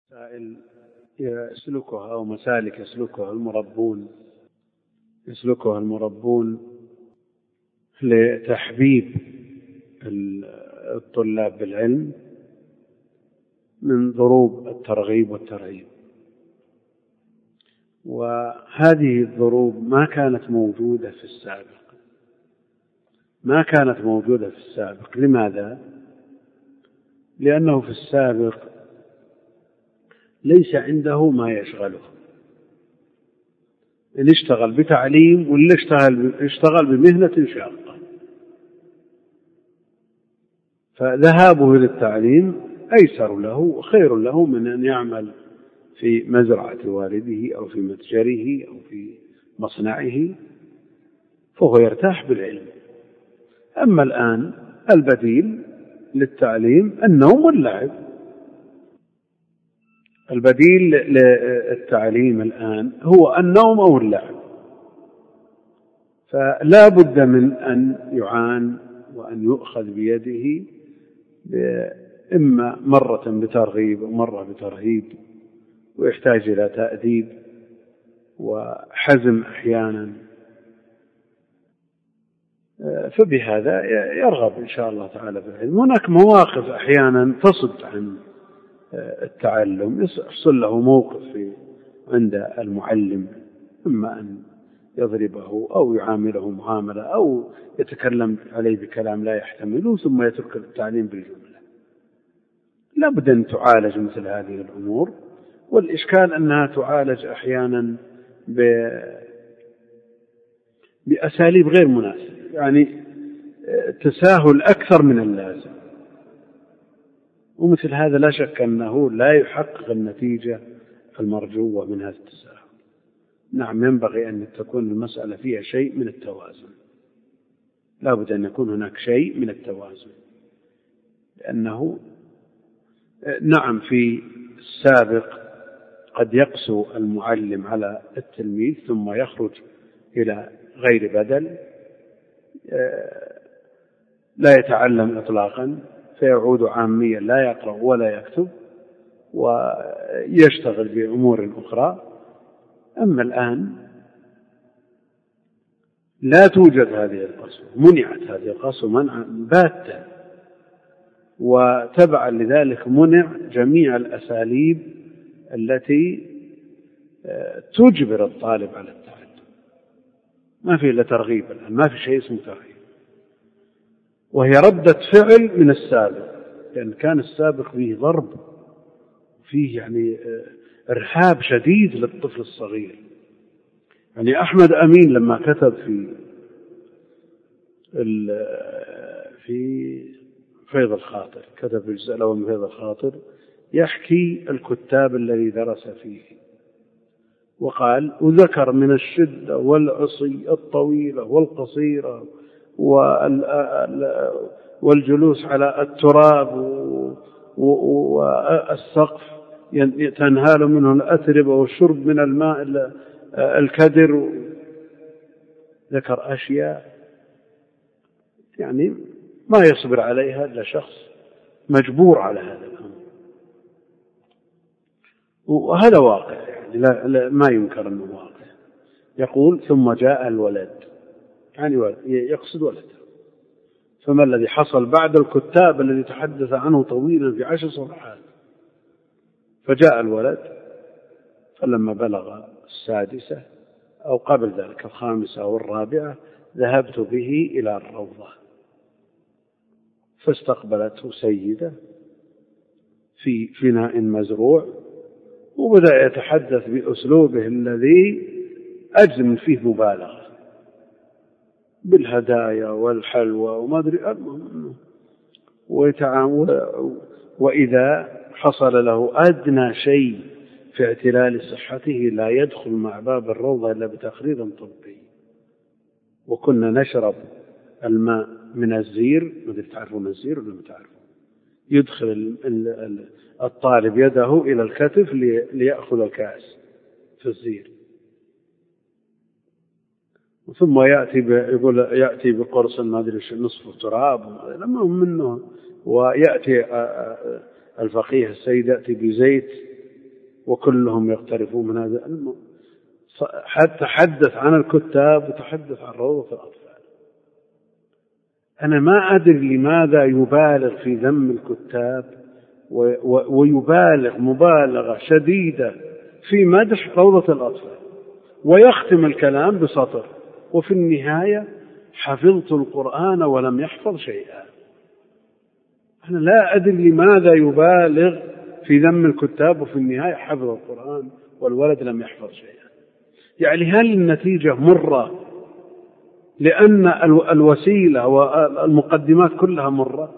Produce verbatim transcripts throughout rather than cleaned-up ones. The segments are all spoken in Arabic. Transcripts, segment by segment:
مسائل يسلكها أو مسالك يسلكها المربون يسلكها المربون لتحبيب الطلاب بالعلم من ضروب الترغيب والترهيب. وهذه الضروب ما كانت موجودة في السابق ما كانت موجودة في السابق لماذا؟ لأنه في السابق ليس عنده ما يشغله، إن اشتغل بتعليم ولا اشتغل, اشتغل بمهنة شاقة، فذهابه للتعليم أيسر له وخير له من أن يعمل في مزرعة والده أو في متجره أو في مصنعه، فهو يرتاح بالعلم. أما الآن البديل للتعليم النوم واللعب، البديل للتعليم الآن هو النوم أو اللعب، فلا بد من أن يعان وأن يؤخذ بيده إما مرة بترغيب ومرة بترهيب، ويحتاج إلى تأديب وحزم أحيانا، فبهذا يرغب إن شاء الله تعالى في العلم. هناك مواقف أحيانا تصد عن التعلم، يحصل له موقف في عند المعلم، إما أن يضربه أو يعامله معاملة أو يتكلم عليه بكلام لا يحتمله ثم يترك التعليم بالجملة. لا بد أن تعالج مثل هذه الأمور، والإشكال أنها تعالج أحيانا بأساليب غير مناسبة، يعني تساهل أكثر من اللازم، ومثل هذا لا شك أنه لا يحقق النتيجة المرجوة من هذا التساهل. نعم، ينبغي أن تكون المسألة فيها شيء من التوازن، لا بد أن يكون هناك شيء من التوازن، لأنه نعم في السابق قد يقسو المعلم على التلميذ ثم يخرج إلى غير بدل لا يتعلم إطلاقا، فيعود عاميا لا يقرأ ولا يكتب ويشتغل بأمور أخرى. أما الآن لا توجد هذه القسوة، منعت هذه القسوة منعا باتا، وتبعا لذلك منع جميع الأساليب التي تجبر الطالب على التعلم. ما في إلا ترغيب الآن، ما في شيء اسمه ترغيب، وهي ردة فعل من السابق، لأن كان السابق فيه ضرب، فيه يعني إرهاب شديد للطفل الصغير. يعني أحمد أمين لما كتب في في فيض الخاطر، كتب في الجزء الأول من فيض الخاطر يحكي الكتاب الذي درس فيه، وقال وذكر من الشدة والعصي الطويلة والقصيرة والجلوس على التراب والسقف تنهال منه الأتربة والشرب من الماء الكدر، ذكر أشياء يعني ما يصبر عليها إلا شخص مجبور على هذا الأمر، وهذا واقع يعني لا, لا ما ينكر أنه واقع. يقول ثم جاء الولد، يعني ولد يقصد ولده، فما الذي حصل بعد الكتاب الذي تحدث عنه طويلا في عشر صفحات؟ فجاء الولد، فلما بلغ السادسة أو قبل ذلك الخامسة أو الرابعة ذهبت به إلى الروضة، فاستقبلته سيدة في فناء مزروع، وبدأ يتحدث بأسلوبه الذي أجزم فيه مبالغة بالهدايا والحلوى وما أدري، وإذا حصل له أدنى شيء في اعتلال صحته لا يدخل مع باب الروضة إلا بتقرير طبي. وكنا نشرب الماء من الزير، ما أدري تعرفون الزير ولا ما تعرفون؟ يدخل الطالب يده إلى الكتف ليأخذ الكأس في الزير، ثم يأتي يقول يأتي بقرص ما أدري نصف تراب لما منه، ويأتي الفقيه السيد يأتي بزيت وكلهم يقترفون من هذا العلم. حتى تحدث عن الكتاب وتحدث عن روضة الأطفال. أنا ما أدري لماذا يبالغ في ذم الكتاب ويبالغ مبالغة شديدة في مدح روضة الأطفال، ويختم الكلام بسطر: وفي النهاية حفظت القرآن ولم يحفظ شيئا. أنا لا أدري لماذا يبالغ في ذم الكتاب وفي النهاية حفظ القرآن والولد لم يحفظ شيئا. يعني هل النتيجة مرة لأن الوسيلة والمقدمات كلها مرة؟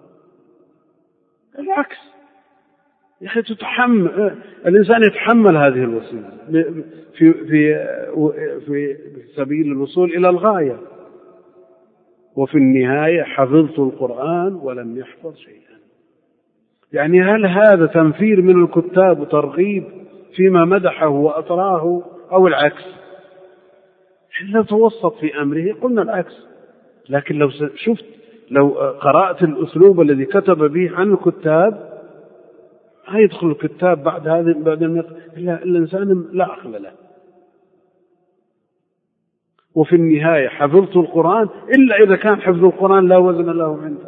العكس يا أخي، تتحمل الإنسان يتحمل هذه الوسيلة في في في سبيل الوصول إلى الغاية. وفي النهاية حفظت القرآن ولم يحفظ شيئا. يعني هل هذا تنفير من الكتاب وترغيب فيما مدحه وأطراه، أو العكس؟ إذا توسط في أمره قلنا العكس. لكن لو شفت لو قرأت الأسلوب الذي كتب به عن الكتاب، هيدخل الكتاب بعد هذا بعد إلا الإنسان لا عقل له. وفي النهاية حفظت القرآن، إلا إذا كان حفظ القرآن لا وزن له عنده.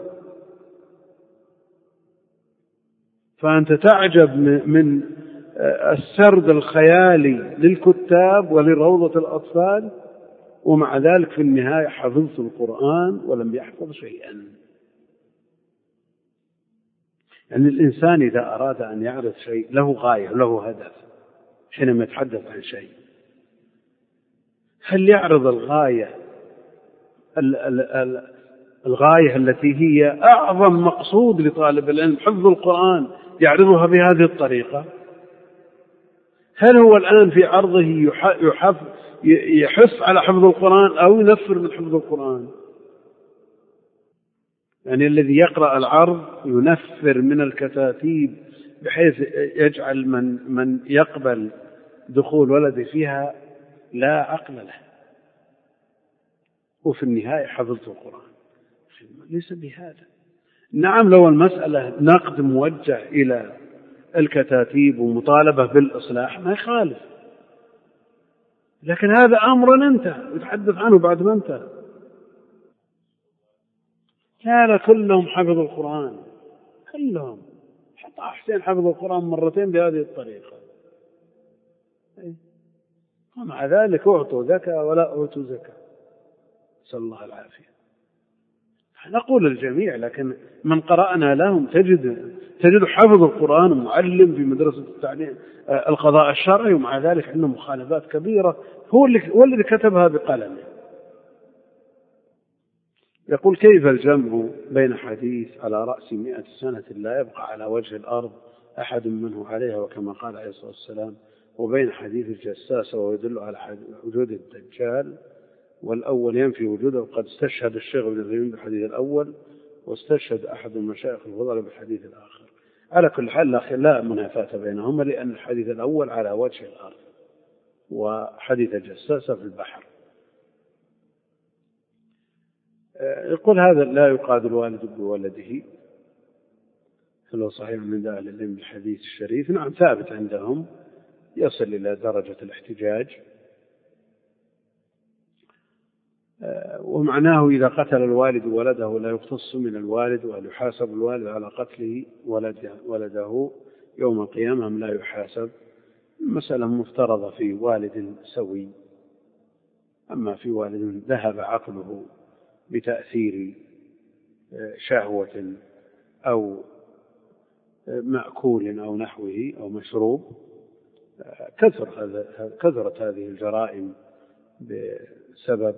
فأنت تعجب من السرد الخيالي للكتاب ولروضة الأطفال، ومع ذلك في النهاية حفظت القرآن ولم يحفظ شيئا. يعني الإنسان إذا أراد أن يعرف شيء له غاية له هدف حينما يتحدث عن شيء. هل يعرض الغاية الغاية التي هي أعظم مقصود لطالب العلم حفظ القرآن يعرضها بهذه الطريقة؟ هل هو الآن في عرضه يحث على حفظ القرآن أو ينفر من حفظ القرآن؟ يعني الذي يقرأ العرض ينفر من الكتاتيب بحيث يجعل من من يقبل دخول ولده فيها لا عقل له. وفي النهاية حفظت القرآن. ليس بهذا. نعم لو المسألة نقد موجه إلى الكتاتيب ومطالبة بالإصلاح ما يخالف، لكن هذا أمر انتهى يتحدث عنه بعد ما انتهى. كان كلهم حفظوا القرآن، كلهم، حتى حسين حفظ القرآن مرتين بهذه الطريقة، ومع ذلك أعطوا زكاة ولا أعطوا زكاة، نسأل الله العافية. نقول الجميع، لكن من قرأنا لهم تجد تجد حفظ القرآن معلم في مدرسة التعليم القضاء الشرعي، ومع ذلك عنده مخالفات كبيرة، هو اللي هو الذي كتبها بقلمه. يقول: كيف الجمع بين حديث على رأس مئة سنة لا يبقى على وجه الأرض أحد منه عليها وكما قال عليه الصلاة والسلام، وبين حديث الجساسة ويدل على وجود الدجال، والأول ينفي وجوده، وقد استشهد الشيخ ابن عثيمين بالحديث الأول، واستشهد أحد المشايخ الفضلاء بالحديث الآخر. على كل حال لا منافاة بينهما، لأن الحديث الأول على وجه الأرض وحديث الجساسة في البحر. يقول: هذا لا يقاد الوالد بولده، هل هو صحيح عند أهل العلم بالحديث الشريف؟ نعم ثابت عندهم، يصل إلى درجة الاحتجاج. ومعناه إذا قتل الوالد ولده لا يقتص من الوالد، وهل يحاسب الوالد على قتله ولده يوم القيامة أم لا يحاسب؟ مسألة مفترضة في والد سوي. أما في والد ذهب عقله بتأثير شهوة أو مأكول أو نحوه أو مشروب، كثرت هذه الجرائم بسبب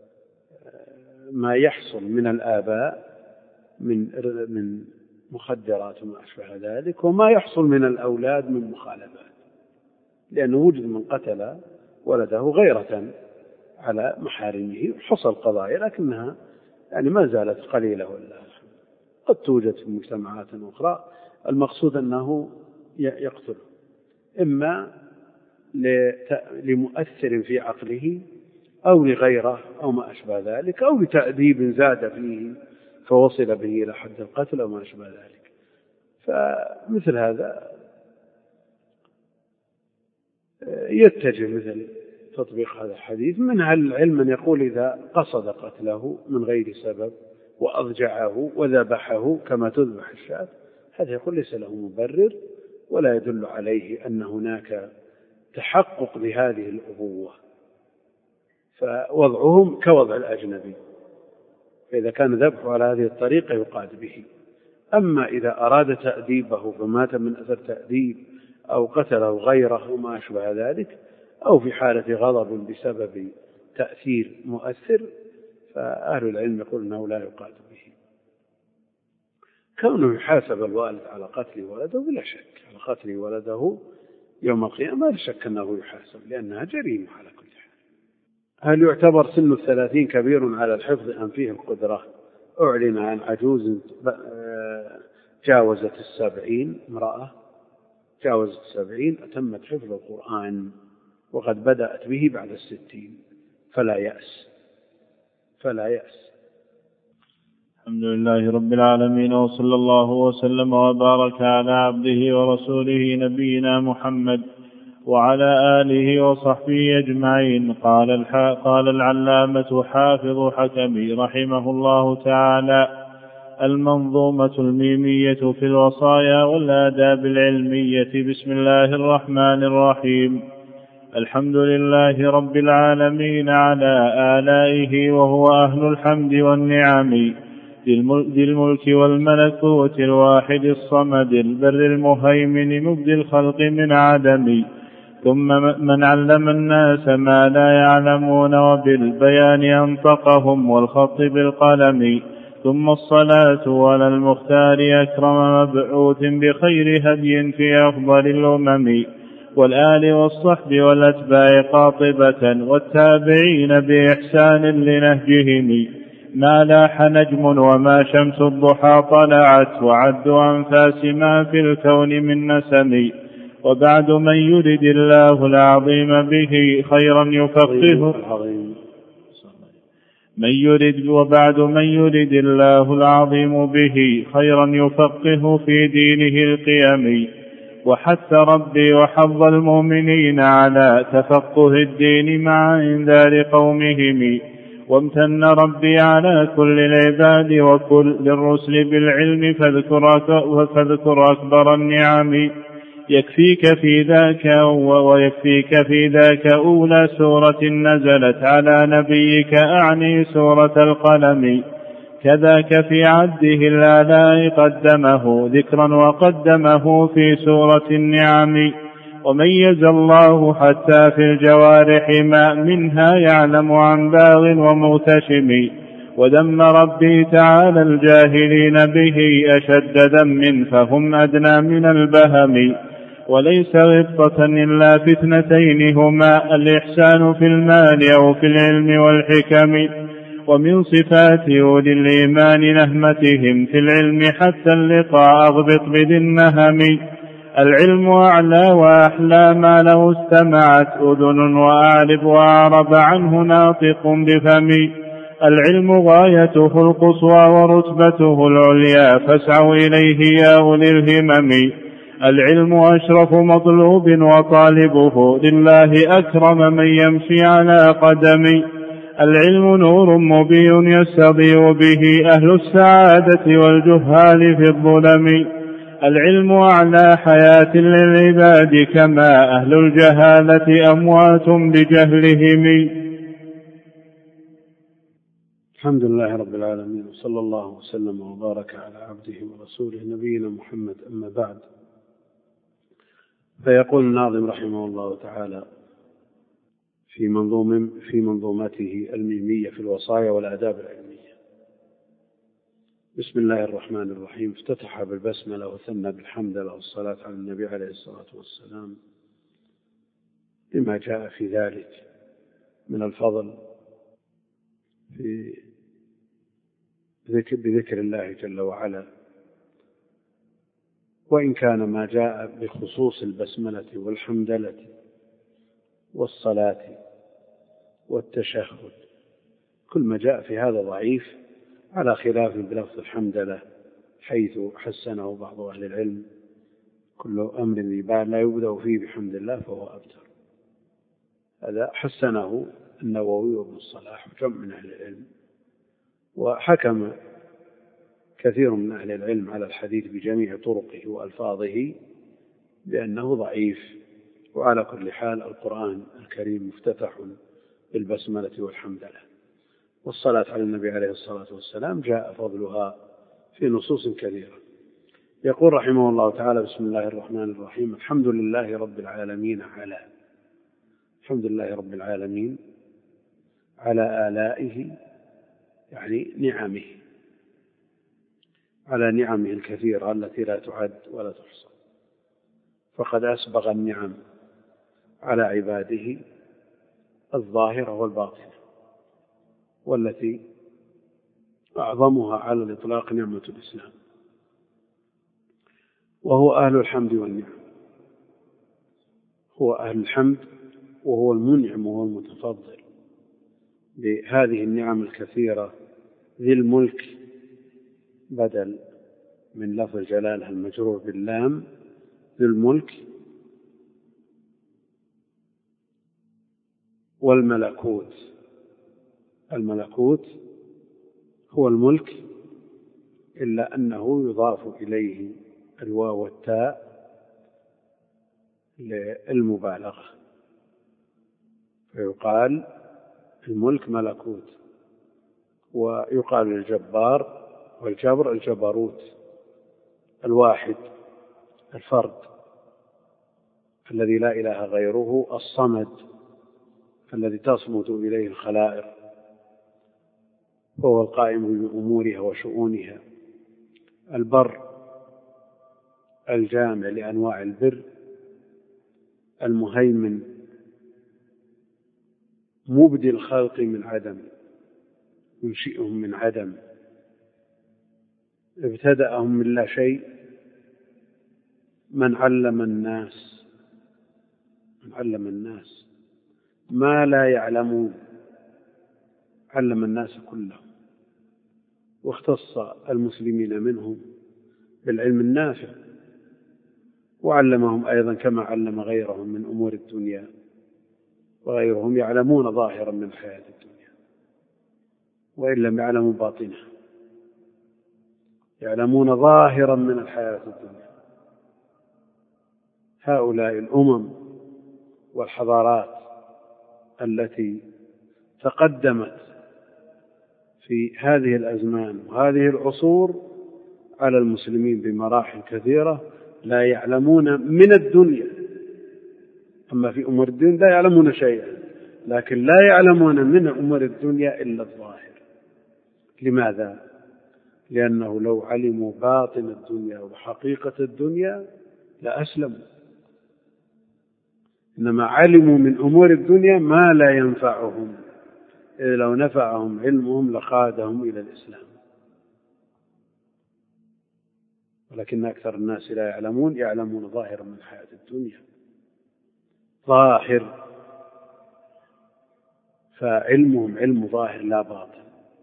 ما يحصل من الآباء من من مخدرات وما أشبه ذلك، وما يحصل من الأولاد من مخالفات، لأنه وجد من قتل ولده غيرة على محارمه. حصل قضايا لكنها يعني ما زالت قليلة، ولا قد توجد في مجتمعات أخرى. المقصود أنه يقتل إما لمؤثر في عقله أو لغيره أو ما أشبه ذلك، أو لتأديب زاد فيه فوصل به إلى حد القتل أو ما أشبه ذلك. فمثل هذا يتجه مثل تطبيق هذا الحديث. من أهل العلم من يقول إذا قصد قتله من غير سبب وأضجعه وذبحه كما تذبح الشاة، هذا يقول ليس له مبرر ولا يدل عليه أن هناك تحقق لهذه الأبوة، فوضعهم كوضع الأجنبي، فإذا كان ذبحه على هذه الطريقة يقاد به. أما إذا أراد تأديبه فمات من أثر تأديب أو قتله غيره وما أشبه ذلك، أو في حالة غضب بسبب تأثير مؤثر، فأهل العلم يقول أنه لا يقاد به. كونه يحاسب الوالد على قتل ولده بلا شك، على قتل ولده يوم القيامة لا شك أنه يحاسب، لأنها جريمة على كل حال. هل يعتبر سن الثلاثين كبير على الحفظ أم فيه القدرة؟ أعلن عن عجوز جاوزت السبعين، امرأة جاوزت السبعين أتمت حفظ القرآن وقد بدأت به بعد الستين، فلا يأس فلا يأس. الحمد لله رب العالمين، وصلى الله وسلم وبارك على عبده ورسوله نبينا محمد وعلى آله وصحبه أجمعين. قال, قال العلامة حافظ حكمي رحمه الله تعالى: المنظومة الميمية في الوصايا والآداب العلمية. بسم الله الرحمن الرحيم. الحمد لله رب العالمين على آلائه، وهو أهل الحمد والنعم، ذي الملك والملكوت الواحد الصمد البر المهيمن مبدي الخلق من عدم، ثم من علم الناس ما لا يعلمون وبالبيان أنطقهم والخط بالقلم، ثم الصلاة على المختار أكرم مبعوث بخير هدي في أفضل الأمم، والآل والصحب والأتباع قاطبة، والتابعين بإحسان لنهجهم، ما لاح نجم وما شمس الضحى طلعت، وعد أنفاس ما في الكون من نسم. وبعد من يرد الله العظيم به خيرا يفقهه من يرد وبعد من يرد الله العظيم به خيرا يفقهه في دينه القيم، وحث ربي وحظ المؤمنين على تفقه الدين مع إنذار قومهم، وامتن ربي على كل العباد وكل الرسل بالعلم، فاذكر أكبر النعم. يكفيك في ذاك ويكفيك في ذاك أولى سورة نزلت على نبيك، أعني سورة القلم، كذاك في عده الآلاء قدمه ذكرا وقدمه في سورة النعم. وميز الله حتى في الجوارح ما منها يعلم عن باغ ومغتشم، وذم ربي تعالى الجاهلين به أشد ذم فهم أدنى من البهم، وليس غبطة إلا في اثنتين هما الإحسان في المال أو في العلم والحكم. ومن صفات أولي الإيمان نهمتهم في العلم حتى اللقاء أغبط بذي النهم، العلم أعلى وأحلى ما له استمعت أذن، وأعرب وأعرب عنه ناطق بفم، العلم غايته القصوى ورتبته العليا، فاسعوا إليه يا أولي الهمم، العلم أشرف مطلوب وطالبه لله أكرم من يمشي على قدم، العلم نور مبين يستضيء به أهل السعادة والجهال في الظلم، العلم أعلى حياة للعباد كما أهل الجهالة أموات بجهلهم. الحمد لله رب العالمين، وصلى الله وسلم وبارك على عبده ورسوله نبينا محمد. أما بعد، فيقول الناظم رحمه الله تعالى في منظوم في منظومته الميمية في الوصايا والآداب العلمية: بسم الله الرحمن الرحيم. افتتح بالبسملة وثنى بالحمدلله والصلاة على النبي عليه الصلاة والسلام، لما جاء في ذلك من الفضل في ذكر بذكر الله جل وعلا، وإن كان ما جاء بخصوص البسملة والحمدلة والصلاة والتشهد كل ما جاء في هذا ضعيف، على خلاف بلفظ الحمدلة حيث حسنه بعض أهل العلم: كل أمر ذي بال لا يبدأ فيه بحمد الله فهو أبتر. هذا حسنه النووي وابن الصلاح وجمع من أهل العلم، وحكم كثير من أهل العلم على الحديث بجميع طرقه وألفاظه بأنه ضعيف. وعلى كل حال القرآن الكريم مفتتح بالبسملة والحمدلله، والصلاة على النبي عليه الصلاة والسلام جاء فضلها في نصوص كثيرة. يقول رحمه الله تعالى: بسم الله الرحمن الرحيم، الحمد لله رب العالمين على الحمد لله رب العالمين على آلائه، يعني نعمه، على نعمه الكثيرة التي لا تعد ولا تحصى، فقد أسبغ النعم على عباده الظاهرة والباطنة، والتي أعظمها على الإطلاق نعمة الإسلام، وهو أهل الحمد والنعم، هو أهل الحمد وهو المنعم وهو المتفضل بهذه النعم الكثيرة، ذي الملك بدل من لفظ الجلالة المجرور باللام، ذي الملك، والملكوت، الملكوت هو الملك إلا أنه يضاف إليه الواو والتاء للمبالغة، فيقال الملك ملكوت، ويقال الجبار والجبر الجبروت، الواحد الفرد الذي لا إله غيره، الصمد الذي تصمد إليه الخلائق وهو القائم بأمورها وشؤونها، البر الجامع لأنواع البر، المهيمن مبدي الخلق من عدم، ينشئهم من عدم، ابتدأهم من لا شيء، من علم الناس من علم الناس ما لا يعلمون، علم الناس كلهم، واختص المسلمين منهم بالعلم النافع، وعلمهم أيضا كما علم غيرهم من أمور الدنيا، وغيرهم يعلمون ظاهرا من الحياة الدنيا وإن لم يعلموا باطنها، يعلمون ظاهرا من الحياة الدنيا. هؤلاء الأمم والحضارات التي تقدمت في هذه الأزمان وهذه العصور على المسلمين بمراحل كثيرة لا يعلمون من الدنيا، أما في أمور الدين لا يعلمون شيئا، لكن لا يعلمون من أمور الدنيا إلا الظاهر. لماذا؟ لأنه لو علموا باطن الدنيا وحقيقة الدنيا لأسلموا، إنما علموا من أمور الدنيا ما لا ينفعهم، إذ لو نفعهم علمهم لقادهم إلى الإسلام، ولكن أكثر الناس لا يعلمون، يعلمون ظاهرا من حياة الدنيا، ظاهر، فعلمهم علم ظاهر لا باطن.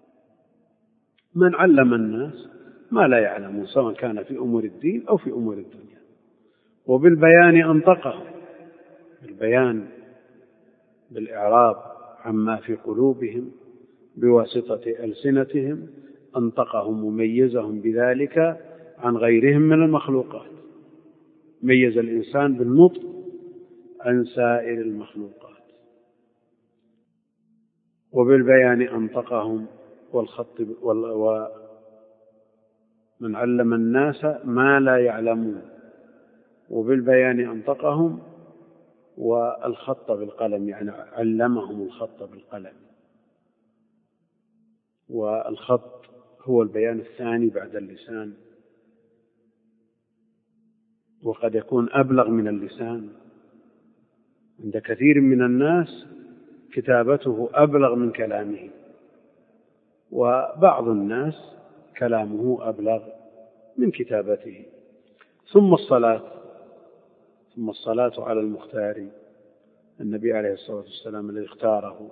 من علم الناس ما لا يعلمون، سواء كان في أمور الدين أو في أمور الدنيا، وبالبيان أنطقهم، بالبيان بالإعراب عما في قلوبهم بواسطة ألسنتهم، أنطقهم مميزهم بذلك عن غيرهم من المخلوقات، ميز الإنسان بالنطق عن سائر المخلوقات. وبالبيان أنطقهم والخط، ومن علم الناس ما لا يعلمون، وبالبيان أنطقهم، والخط بالقلم يعني علمهم الخط بالقلم، والخط هو البيان الثاني بعد اللسان، وقد يكون أبلغ من اللسان. عند كثير من الناس كتابته أبلغ من كلامه، وبعض الناس كلامه أبلغ من كتابته. ثم الصلاة ثم الصلاة على المختار، النبي عليه الصلاة والسلام الذي اختاره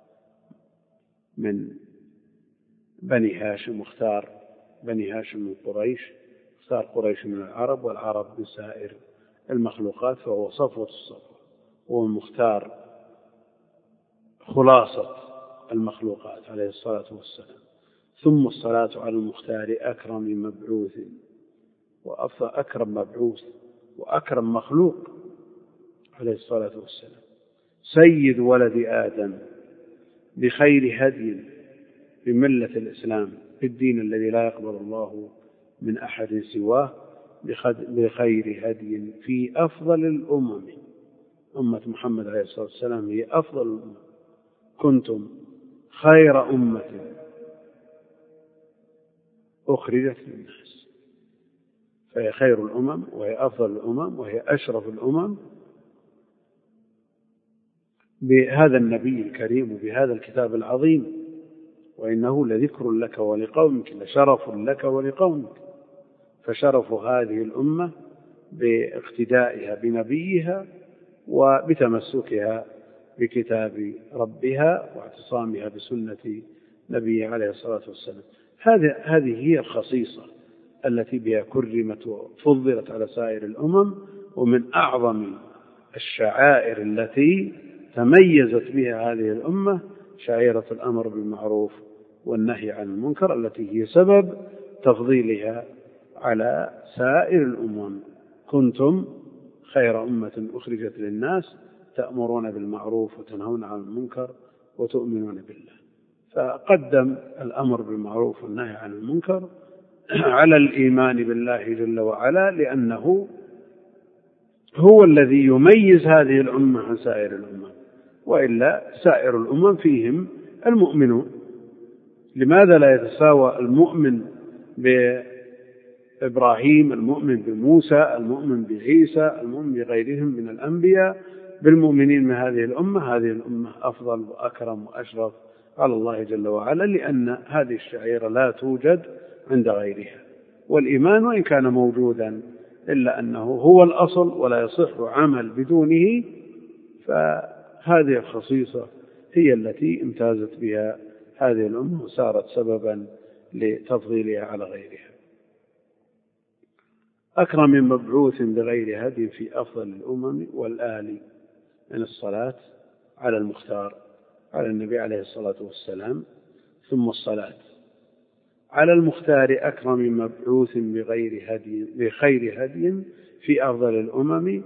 من بني هاشم، واختار بني هاشم من قريش، اختار قريش من العرب، والعرب من سائر المخلوقات، فهو صفوة الصفوة، هو المختار خلاصة المخلوقات عليه الصلاة والسلام. ثم الصلاة على المختار أكرم مبعوث وأفضل أكرم مبعوث وأكرم مخلوق عليه الصلاة والسلام، سيد ولد آدم بخير هدي بملة الإسلام في الدين الذي لا يقبل الله من أحد سواه، بخير هدي في أفضل الأمم. أمة محمد عليه الصلاة والسلام هي أفضل الأمم. كنتم خير أمة أخرجت للناس، فهي خير الأمم وهي أفضل الأمم وهي أشرف الأمم بهذا النبي الكريم وبهذا الكتاب العظيم. وإنه لذكر لك ولقومك لشرف لك ولقومك. فشرف هذه الأمة باقتدائها بنبيها وبتمسكها بكتاب ربها واعتصامها بسنة نبيه عليه الصلاة والسلام. هذه هي الخصيصة التي بها كرمت وفضلت على سائر الأمم. ومن أعظم الشعائر التي تميزت بها هذه الأمة شعيرة الأمر بالمعروف والنهي عن المنكر، التي هي سبب تفضيلها على سائر الأمم. كنتم خير أمة أخرجت للناس تأمرون بالمعروف وتنهون عن المنكر وتؤمنون بالله. فقدم الأمر بالمعروف والنهي عن المنكر على الإيمان بالله جل وعلا، لأنه هو الذي يميز هذه الأمة عن سائر الأمم، وإلا سائر الأمم فيهم المؤمنون. لماذا لا يتساوى المؤمن بإبراهيم، المؤمن بموسى، المؤمن بعيسى، المؤمن بغيرهم من الأنبياء بالمؤمنين من هذه الأمة؟ هذه الأمة أفضل وأكرم وأشرف على الله جل وعلا، لأن هذه الشعيرة لا توجد عند غيرها. والإيمان وإن كان موجودا إلا أنه هو الأصل ولا يصح عمل بدونه، فهذه الخصيصة هي التي امتازت بها هذه الأمة وصارت سببا لتفضيلها على غيرها. أكرم من مبعوث بغير هدي في أفضل الأمم والآل من الصلاة على المختار على النبي عليه الصلاة والسلام. ثم الصلاة على المختار أكرم من مبعوث بغير هدي بخير هدي في أفضل الأمم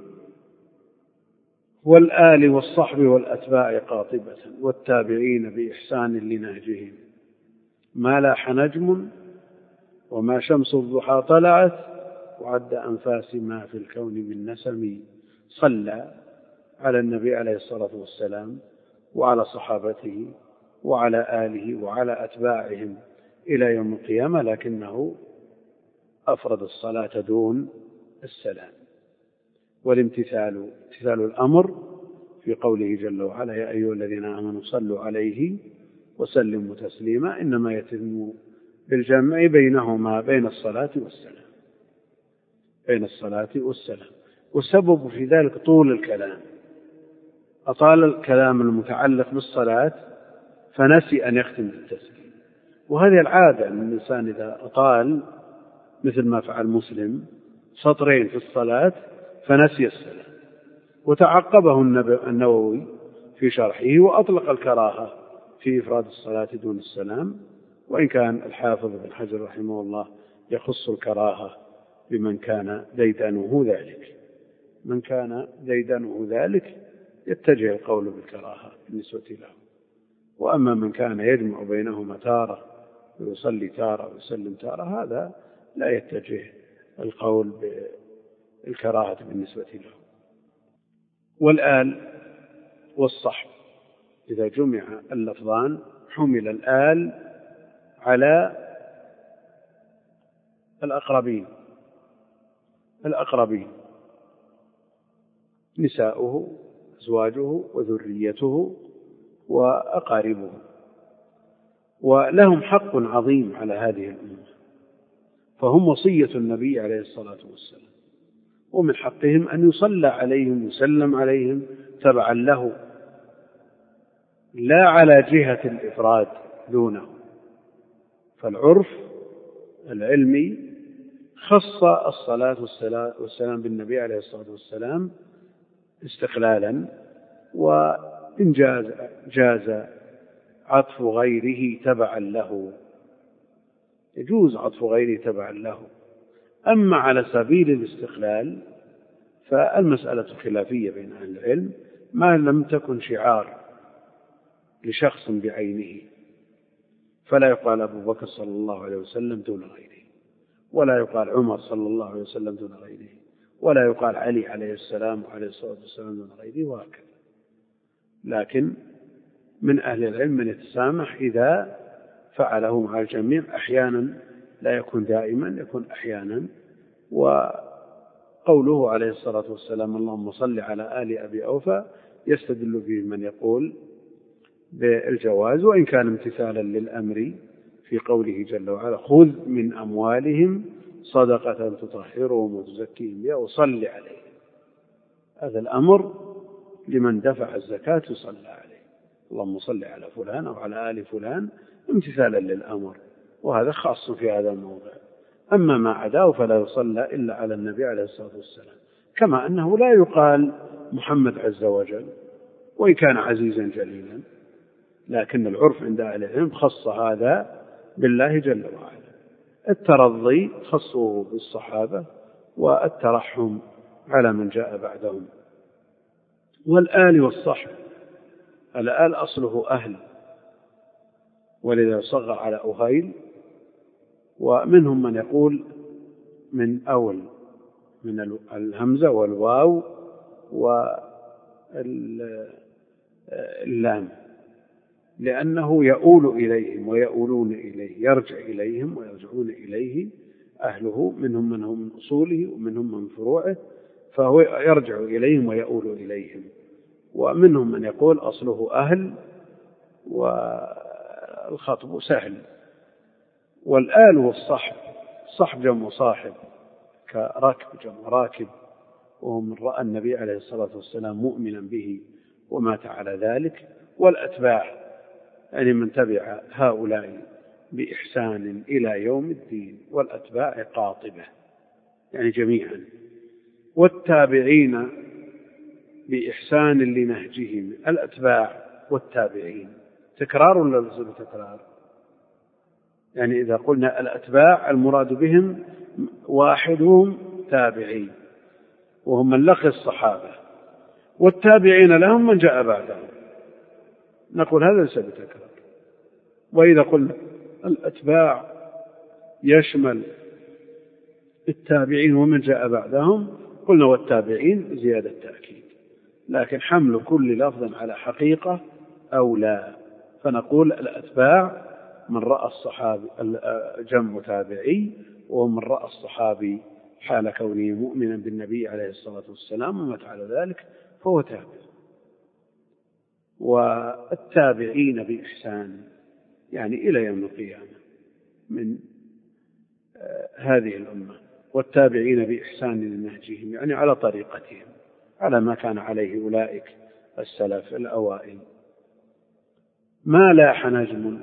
والآل والصحب والأتباع قاطبة والتابعين بإحسان لنهجهم. ما لاح نجم وما شمس الضحى طلعت وعد أنفاس ما في الكون من نسم. صلى على النبي عليه الصلاة والسلام وعلى صحابته وعلى آله وعلى أتباعهم إلى يوم القيامة، لكنه أفرد الصلاة دون السلام. والامتثال امتثال الأمر في قوله جل وعلا: يا أيها الذين آمنوا صلوا عليه وسلموا تسليما، إنما يتم بالجمع بينهما بين الصلاة والسلام بين الصلاة والسلام. والسبب في ذلك طول الكلام، أطال الكلام المتعلق بالصلاة فنسي أن يختم بالتسليم. وهذه العادة أن الإنسان إذا أطال مثل ما فعل مسلم سطرين في الصلاة فنسي السلام، وتعقبه النووي في شرحه وأطلق الكراهة في إفراد الصلاة دون السلام، وإن كان الحافظ بن حجر رحمه الله يخص الكراهة بمن كان ديدنه ذلك من كان ديدنه ذلك يتجه القول بالكراهة بالنسبة له. وأما من كان يجمع بينهما تارة ويصلي تارة ويسلم تارة، هذا لا يتجه القول بالكراهة بالنسبة له. والآل والصحب إذا جمع اللفظان حمل الآل على الأقربين الأقربين نساؤه أزواجه وذريته وأقاربه، ولهم حق عظيم على هذه الأمة، فهم وصية النبي عليه الصلاة والسلام، ومن حقهم أن يصلى عليهم ويسلم عليهم تبعا له، لا على جهة الإفراد دونه. فالعرف العلمي خص الصلاة والسلام بالنبي عليه الصلاة والسلام استقلالا، إن جاز, جاز عطف غيره تبعا له، يجوز عطف غيره تبعا له. أما على سبيل الاستقلال فالمسألة خلافية بين أهل العلم، ما لم تكن شعار لشخص بعينه، فلا يقال أبو بكر صلى الله عليه وسلم دون غيره، ولا يقال عمر صلى الله عليه وسلم دون غيره، ولا يقال علي عليه السلام وعليه الصلاة والسلام دون غيره، وهكذا. لكن من أهل العلم من يتسامح إذا فعله مع الجميع، أحيانا لا يكون دائما، يكون أحيانا. وقوله عليه الصلاة والسلام اللهم صل على آل أبي أوفى يستدل به من يقول بالجواز، وإن كان امتثالا للأمر في قوله جل وعلا خذ من أموالهم صدقة تطهرهم وتزكيهم بها وصل عليهم. هذا الأمر لمن دفع الزكاة يصلى عليه، اللهم صل على فلان أو على آل فلان امتثالا للأمر، وهذا خاص في هذا الموضع. أما ما عداه فلا يصلى إلا على النبي عليه الصلاة والسلام، كما أنه لا يقال محمد عز وجل وإن كان عزيزا جليلا، لكن العرف عند أهل العلم خص هذا بالله جل وعلا. الترضي خصه بالصحابة، والترحم على من جاء بعدهم. والآل والصحب، الآل أصله أهل، ولذا صغر على أهيل. ومنهم من يقول من أول من الهمزة والواو واللام، لأنه يؤول إليهم ويؤولون إليه، يرجع إليهم ويرجعون إليه أهله، منهم من هم من أصوله ومنهم من فروعه، فهو يرجع إليهم ويؤول إليهم. ومنهم من يقول أصله أهل والخطب سهل. والآل والصحب، صحب جمع صاحب كراكب جمع راكب، وهم من رأى النبي عليه الصلاة والسلام مؤمنا به ومات على ذلك. والأتباع يعني من تبع هؤلاء بإحسان إلى يوم الدين، والأتباع قاطبة يعني جميعا. والتابعين بإحسان لنهجهم، الأتباع والتابعين تكرار ولا ليس بتكرار؟ يعني إذا قلنا الأتباع المراد بهم واحدهم تابعي وهم من لقي الصحابة، والتابعين لهم من جاء بعدهم، نقول هذا ليس بتكرار. وإذا قلنا الأتباع يشمل التابعين ومن جاء بعدهم، قلنا والتابعين زيادة تأكيد، لكن حمل كل لفظ على حقيقة أو لا، فنقول الأتباع من رأى الصحابي جمع تابعي، ومن رأى الصحابي حال كونه مؤمنا بالنبي عليه الصلاة والسلام ومات على ذلك فهو تابع. والتابعين بإحسان يعني إلى يوم القيامة من هذه الأمة، والتابعين بإحسان لنهجهم يعني على طريقتهم، على ما كان عليه أولئك السلف الأوائل. ما لاح نجم،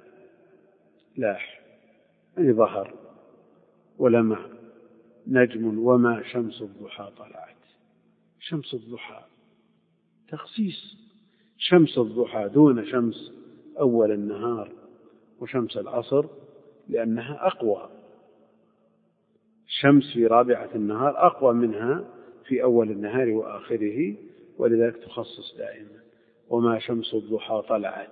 لاح يعني ظهر ولمع، نجم وما شمس الضحى طلعت. شمس الضحى تخصيص شمس الضحى دون شمس أول النهار وشمس العصر، لأنها أقوى. شمس في رابعة النهار أقوى منها في أول النهار وآخره، ولذلك تخصص دائما. وما شمس الضحى طلعت.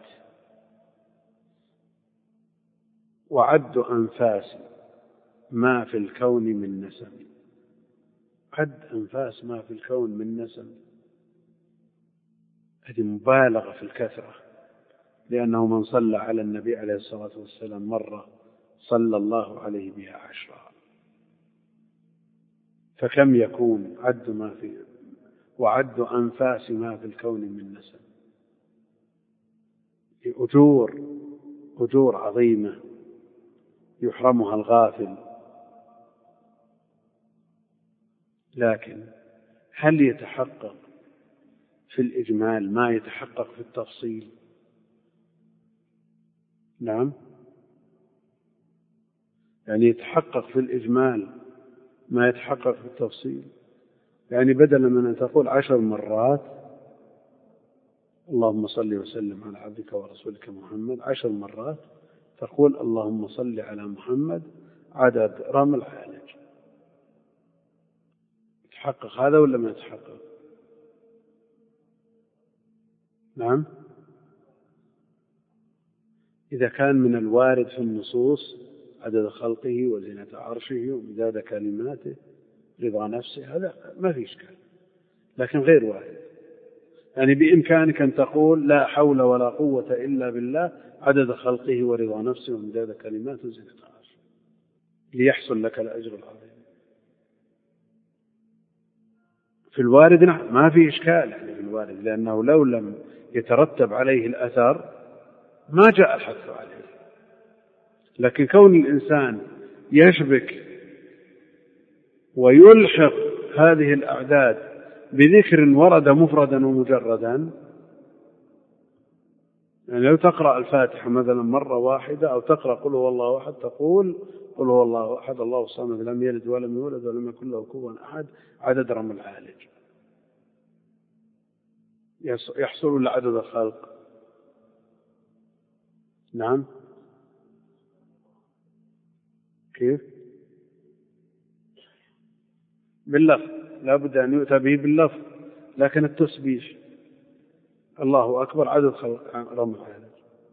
وعد أنفاس ما في الكون من نسم، عد أنفاس ما في الكون من نسم، هذه مبالغة في الكثرة، لأنه من صلى على النبي عليه الصلاة والسلام مرة صلى الله عليه بها عشرة، فكم يكون عد ما في وعد أنفاس ما في الكون من نسم. أجور أجور عظيمة يحرمها الغافل. لكن هل يتحقق في الإجمال ما يتحقق في التفصيل؟ نعم، يعني يتحقق في الإجمال ما يتحقق في التفصيل. يعني بدلا من أن تقول عشر مرات اللهم صل وسلم على عبدك ورسولك محمد عشر مرات، تقول اللهم صل على محمد عدد رمل عالج. يتحقق هذا ولا ما يتحقق؟ نعم. إذا كان من الوارد في النصوص عدد خلقه وزنة عرشه ومداد كلماته رضا نفسه هذا ما في إشكال، لكن غير وارد. يعني بإمكانك أن تقول لا حول ولا قوة إلا بالله عدد خلقه ورضا نفسه ومداد كلماته وزنة عرشه ليحصل لك الأجر العظيم. في الوارد نعم ما في إشكال يعني في الوارد، لأنه لو لم يترتب عليه الأثر ما جاء الحث عليه. لكن كون الإنسان يشبك ويلحق هذه الأعداد بذكر ورد مفردا ومجردا، يعني لو تقرأ الفاتحة مثلا مرة واحدة أو تقرأ قل هو الله أحد تقول قل هو الله أحد الله الصمد لم يلد ولم يولد ولم يكن له كفوا أحد عدد رمل عالج، يحصل لعدد الخلق. نعم. كيف؟ باللفظ، لا بد أن يؤتى به باللفظ، لكن التسبيح الله أكبر عدد خلق رمل عالج.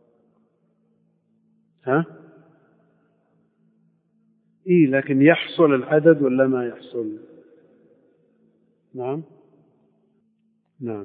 ها؟ إيه لكن يحصل العدد ولا ما يحصل؟ نعم. نعم.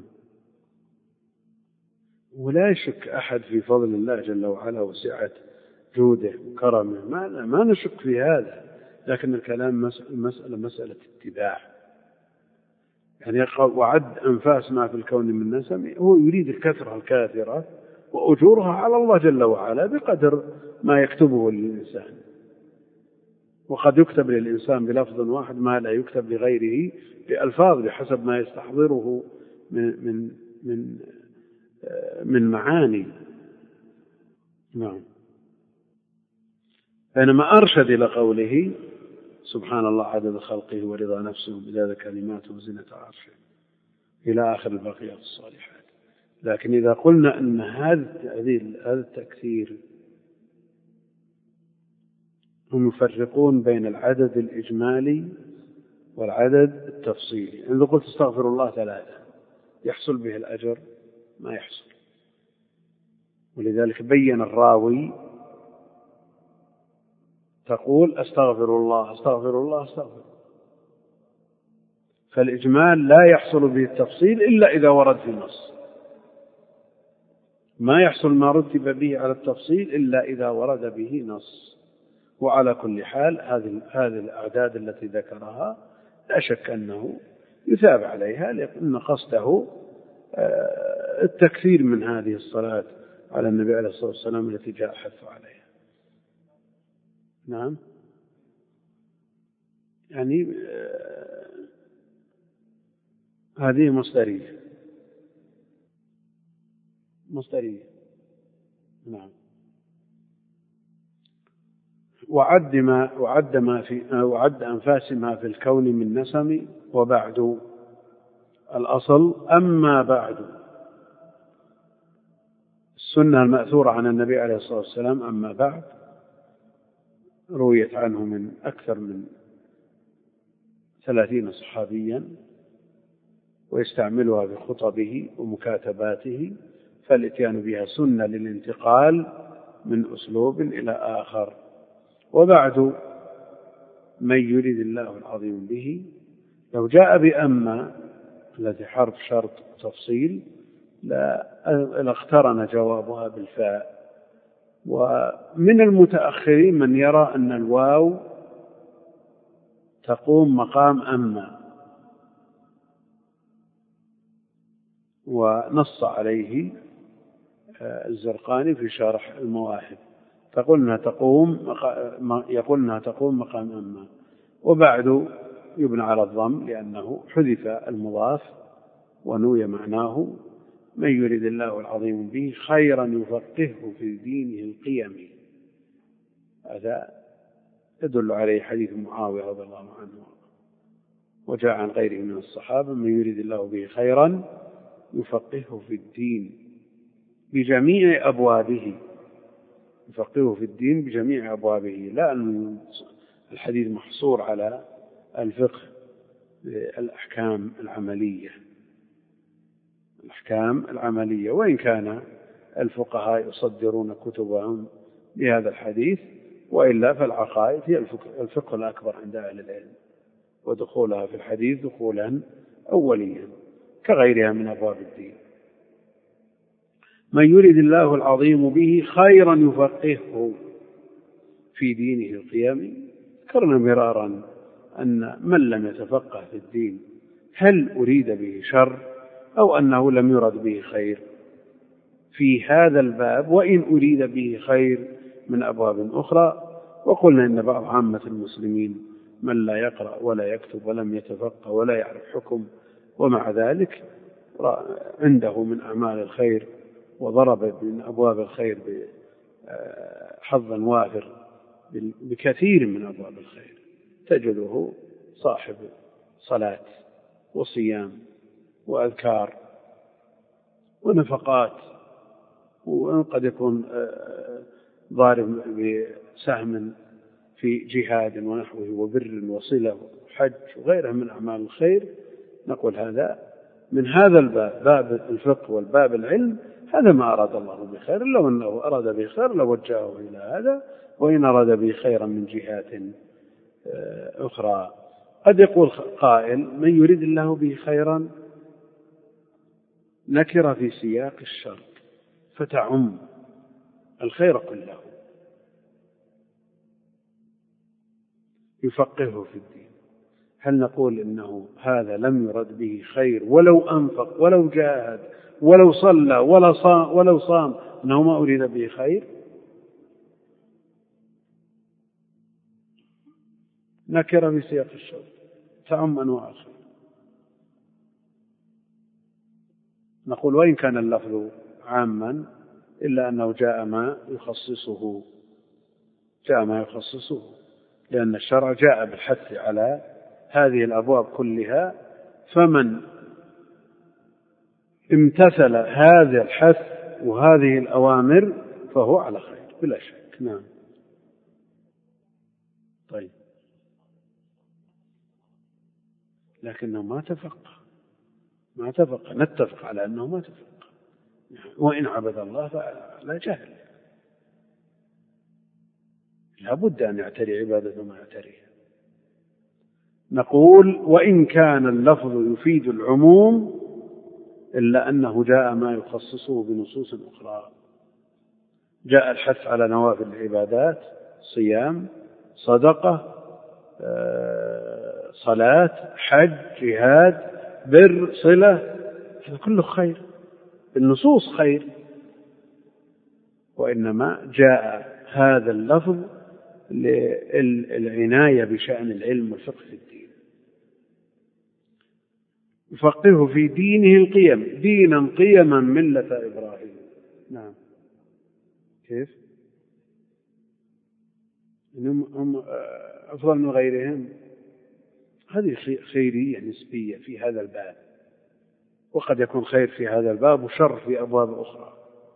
ولا يشك أحد في فضل الله جل وعلا وسعة جوده وكرمه، ما, ما نشك في هذا، لكن الكلام مسألة مسألة اتباع. يعني وعد أنفاس ما في الكون من نسم، هو يريد الكثرة الكاثرة وأجورها على الله جل وعلا بقدر ما يكتبه للإنسان. وقد يكتب للإنسان بلفظ واحد ما لا يكتب لغيره بألفاظ بحسب ما يستحضره من من من من معاني. نعم. بينما أرشد إلى قوله سبحان الله عدد خلقه ورضا نفسه ومداد كلماته وزنة عرشه إلى آخر البقيات الصالحات. لكن إذا قلنا أن هذا التكثير هم يفرقون بين العدد الإجمالي والعدد التفصيلي. إذا قلت استغفر الله ثلاثة يحصل به الأجر؟ ما يحصل. ولذلك بين الراوي تقول أستغفر الله أستغفر الله أستغفر. فالإجمال لا يحصل به التفصيل إلا إذا ورد في النص، ما يحصل ما رتب به على التفصيل إلا إذا ورد به نص. وعلى كل حال هذه هذه الأعداد التي ذكرها لا شك أنه يثاب عليها، لأن قصده التكثير من هذه الصلاة على النبي عليه الصلاة والسلام التي جاء حث عليها. نعم. يعني هذه مصدرية مصدرية. نعم. وعد ما وعد ما في وعد أنفاس ما في الكون من نسم وبعد الأصل. أما بعد السنة المأثورة عن النبي عليه الصلاة والسلام أما بعد رويت عنه من أكثر من ثلاثين صحابيا ويستعملها بخطبه ومكاتباته، فالاتيان بها سنة للانتقال من أسلوب إلى آخر. وبعد من يريد الله العظيم به لو جاء بأما التي حرف شرط تفصيل لا اقترن جوابها بالفاء. ومن المتأخرين من يرى أن الواو تقوم مقام أما، ونص عليه الزرقاني في شرح المواهب، تقول أنها تقوم يقول أنها تقوم مقام أما. وبعد يبنى على الضم لأنه حذف المضاف ونوي معناه من يريد الله العظيم به خيرا يفقهه في دينه القيم. هذا يدل عليه حديث معاوية رضي الله عنه، وجاء عن غيره من الصحابة من يريد الله به خيرا يفقهه في الدين بجميع أبوابه، يفقهه في الدين بجميع أبوابه، لا أن الحديث محصور على الفقه الأحكام العملية، الأحكام العملية، وإن كان الفقهاء يصدرون كتبهم بهذا الحديث، وإلا فالعقائد هي الفقه الأكبر عند أهل العلم، ودخولها في الحديث دخولا أوليا كغيرها من أبواب الدين. من يريد الله العظيم به خيرا يفقهه في دينه القيم. ذكرنا مرارا أن من لم يتفقه في الدين هل أريد به شر أو أنه لم يرد به خير في هذا الباب، وإن أريد به خير من أبواب أخرى. وقلنا إن بعض عامة المسلمين من لا يقرأ ولا يكتب ولم يتفقه ولا يعرف حكم، ومع ذلك عنده من أعمال الخير وضرب من أبواب الخير حظا وافر بكثير من أبواب الخير، تجده صاحب صلاة وصيام وأذكار ونفقات، وقد يكون ضارب بسهم في جهاد ونحوه وبر وصلة وحج وغيرها من أعمال الخير. نقول هذا من هذا الباب، باب الفقه والباب العلم، هذا ما أراد الله بخير، لو أنه أراد به خير لوجهه إلى هذا، وإن أراد به خيرا من جهات أخرى. قد يقول قائل من يريد الله به خيرا نكر في سياق الشر فتعم الخير كله، يفقهه في الدين. هل نقول إنه هذا لم يرد به خير ولو أنفق ولو جاهد ولو صلى ولا صام ولو صام أنه ما أريد به خير؟ نكر في سياق الشر تعم أنواع الخير. نقول وإن كان اللفظ عاما إلا أنه جاء ما يخصصه، جاء ما يخصصه، لأن الشرع جاء بالحث على هذه الأبواب كلها، فمن امتثل هذا الحث وهذه الأوامر فهو على خير بلا شك. نعم. طيب، لكنه ما تفقه، ما تفقه، نتفق على أنه ما تفقه، وإن عبد الله فلا جهل، لا بد أن يعتري عبادة ما يعتريها. نقول وإن كان اللفظ يفيد العموم إلا أنه جاء ما يخصصه بنصوص أخرى. جاء الحث على نوافل العبادات، صيام، صدقة، صلاة، حج، جهاد، بر، صلة، هذا كله خير، النصوص خير، وإنما جاء هذا اللفظ للعناية بشأن العلم والفقه في الدين. يفقهه في دينه القيم، دينا قيما ملة إبراهيم. نعم. كيف؟ إنهم هم أفضل من غيرهم، هذه خيرية نسبية في هذا الباب، وقد يكون خير في هذا الباب وشر في أبواب أخرى.